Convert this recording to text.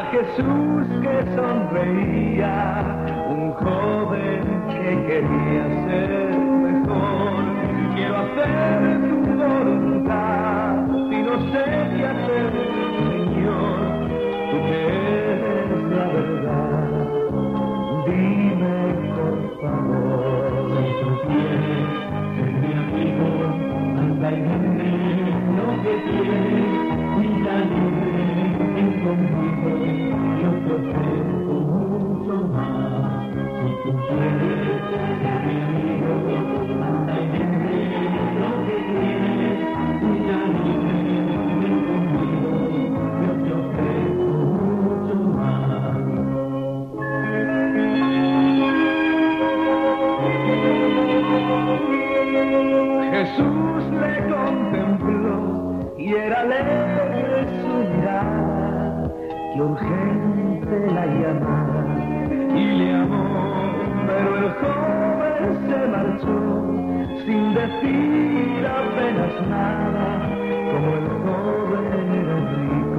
Jesús que sonreía, un joven que quería ser mejor. Quiero hacer tu voluntad y no sé qué hacer, Señor, tú que eres la verdad. Dime por favor, si tú quieres ser mi amigo, anda y dime lo que quieres y ya libre conmigo. Yo te ofrezco mucho más. Si tú quieres ser mi amigo, anda y dime lo que quieres y ya libre conmigo. Yo te ofrezco mucho más. Jesús le contempló y era alegre su mirada, que urgente la llamaba y le amó, pero el joven se marchó sin decir apenas nada. Como el joven era rico,